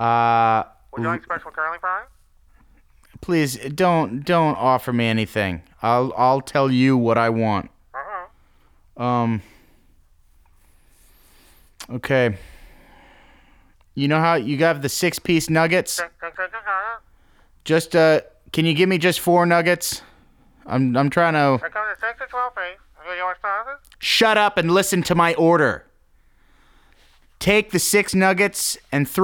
Would you like special curly fries? Please don't offer me anything. I'll tell you what I want. Okay. You know how you got the 6-piece nuggets? Just can you give me just 4 nuggets? I'm trying to. Here comes the 6 to 12 piece. You want sauces? Shut up and listen to my order. Take the 6 nuggets and